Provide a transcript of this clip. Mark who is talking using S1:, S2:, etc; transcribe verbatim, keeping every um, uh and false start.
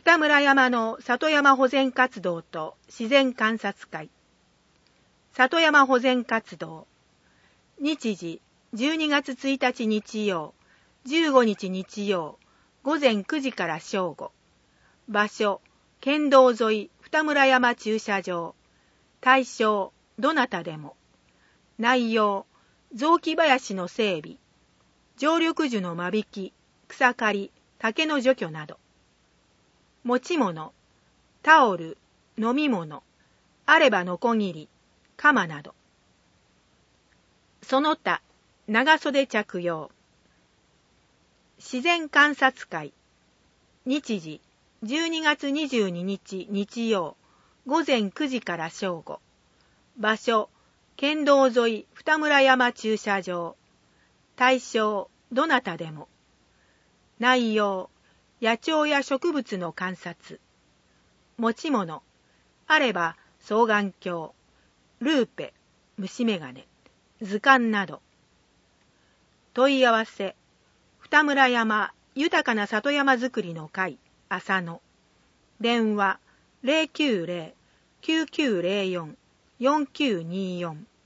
S1: 二村山の里山保全活動と自然観察会。里山保全活動。日時じゅうにがつついたち日曜、じゅうごにち日曜、午前くじから正午。場所、県道沿い二村山駐車場。対象、どなたでも。内容、雑木林の整備、常緑樹の間引き、草刈り、竹の除去など。持ち物、タオル、飲み物、あればのこぎり、鎌など。その他、長袖着用。自然観察会。日時、じゅうにがつにじゅうににち日曜、午前くじから正午。場所、県道沿い二村山駐車場。対象、どなたでも。内容、野鳥や植物の観察。持ち物、あれば双眼鏡、ルーペ、虫眼鏡、図鑑など。問い合わせ、二村山豊かな里山づくりの会、浅野。電話、ゼロきゅうゼロ きゅうきゅうゼロよん よんきゅうにーよん。